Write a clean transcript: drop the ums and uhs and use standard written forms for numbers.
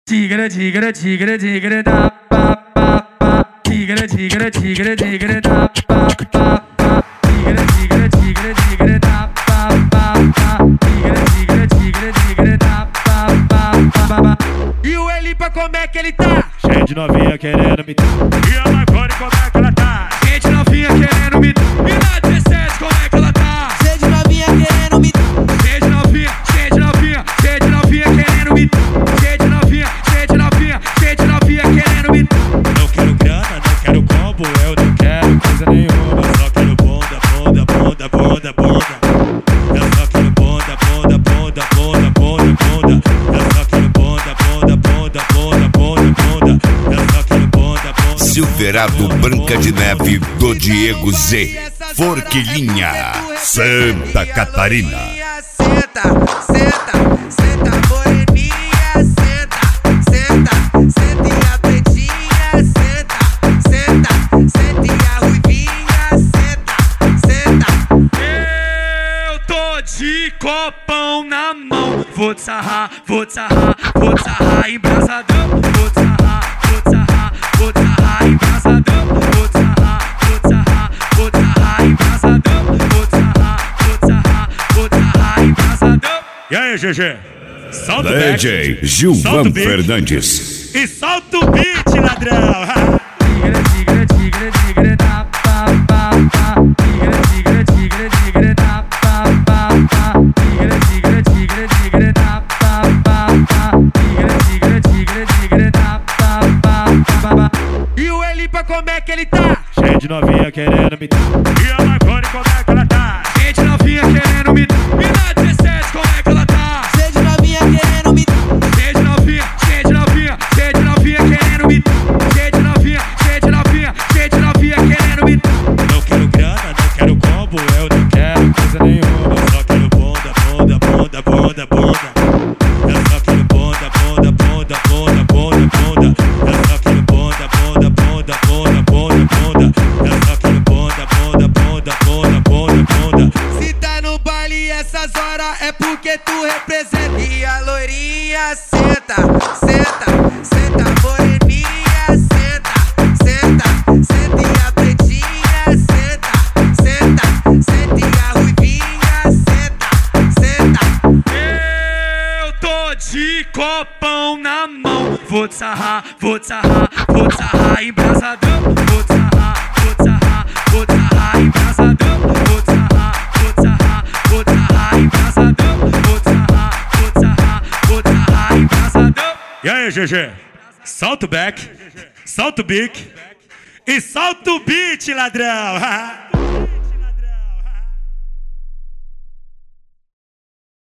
Tigre, tigre, tigre, tigre, da pa pa pa. Tigre, tigre, tigre, tigre, da pa pa pa. Tigre, tigre, tigre, tigre, da pa pa pa. Tigre, tigre, tigre, tigre, da pa pa pa. E o Elipa como é que ele tá? Cheio de novinha querendo me dar. E a Marconi como é que ela tá? Cheio de novinha querendo me dar. E na 17 como é que ela tá? Cheio de novinha querendo me dar. Cheio de novinha, cheio de novinha, cheio de novinha querendo me dar. Cheio de novinha, cheio de novinha, cheio de novinha querendo me dar. Não quero grana, não quero combo, eu não quero coisa nenhuma. Só quero bonda, bonda, bonda, bonda, bonda. Eu só quero bonda, bonda, bonda, bonda, bonda, bonda. Eu só quero bonda, bonda, bonda, bonda, bonda, bonda. Eu só quero bonda, bonda. Silverado Branca de Neve do Diego Z. Forquilinha, Santa Catarina. Senta, senta, senta, moreninha, senta, senta, senta e a pretinha, senta, senta, senta e a ruivinha, senta, senta. Eu tô de copão na mão. Vou te sarrar, vou te sarrar, vou te sarrar embrasadão. Vou te sarrar, vou te sarrar, vou te sarrar embrasadão. Vou te sarrar, vou te sarrar, vou te sarrar embrasadão. Vou te sarrar, vou te sarrar, vou te sarrar embrasadão. E aí, GG? Solta o back. DJ Solta Gilvan o beat. Fernandes. E solta o beat, ladrão. Tigre, tigre, tigre, tigre, da pa pa pa. Tigre, tigre, tigre, tigre, da pa pa pa. Tigre, tigre, tigre, tigre, da pa pa pa. Tigre, tigre, tigre, tigre, da pa pa pa. E o Elipa como é que ele tá? Cheio de novinha querendo me dar. E a Marconi como é que ela tá? Cheio de novinha querendo me dar. E na 17 como é que ela tá? Cheio de novinha querendo me dar. Cheio de novinha, cheio de novinha, cheio de novinha querendo me dar. Cheio de novinha, cheio de novinha, cheio de novinha querendo me dar. Não quero grana, não quero combo, eu não quero coisa nenhuma. Só quero bonda, bonda, bonda, bonda, bonda. Eu só quero bonda, bonda, bonda, bonda, bonda, bonda. Eu só quero bonda, bonda, bonda, bonda, bonda, bonda. Eu só quero bonda, bonda, bonda, bonda, bonda, bonda. Se tá no baile essas horas é porque tu representa. E a loirinha senta, senta, senta, moreninha, senta, senta, senta e a pretinha, senta, senta, senta e a ruivinha, senta, senta. Eu tô de copão na mão. Vou te sarrar, vou te sarrar, vou te sarrar embrasadão. Vou te sarrar, vou te sarrar, vou te sarrar embrasadão. Vou te sarrar, vou te sarrar, vou te sarrar embrasadão. Vou te sarrar, vou te sarrar, vou te sarrar embrasadão. E aí, GG? Solta o back, solta o beat e solta o beat, ladrão.